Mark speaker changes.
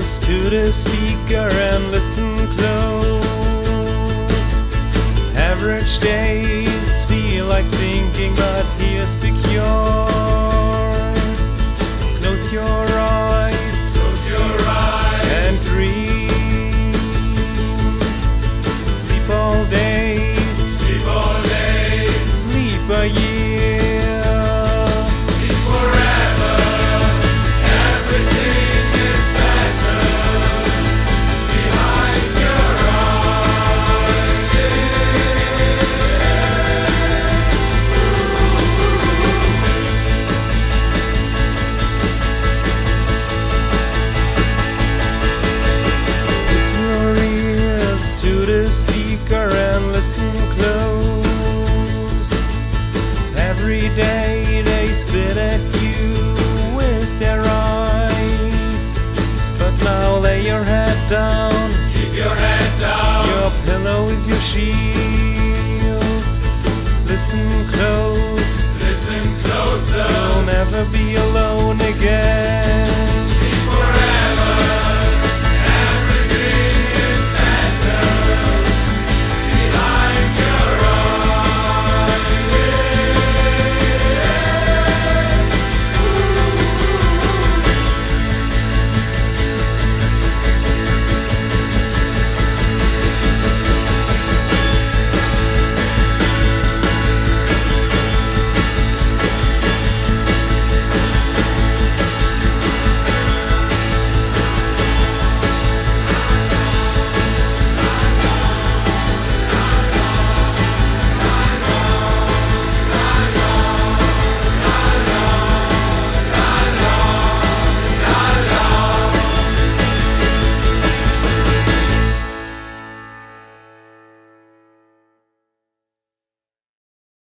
Speaker 1: ears to the speaker and listen close. Average days feel like sinking, but here's the cure. Close your eyes, and dream. Sleep all day, sleep a year,
Speaker 2: sleep forever. Everything is better behind your
Speaker 1: put your ears to the speaker and listen close. Every day they spit at you with their eyes, but now lay your head down.
Speaker 2: keep your head down.
Speaker 1: Your pillow is your shield. Listen close,
Speaker 2: Listen closer.
Speaker 1: you'll never be alone again.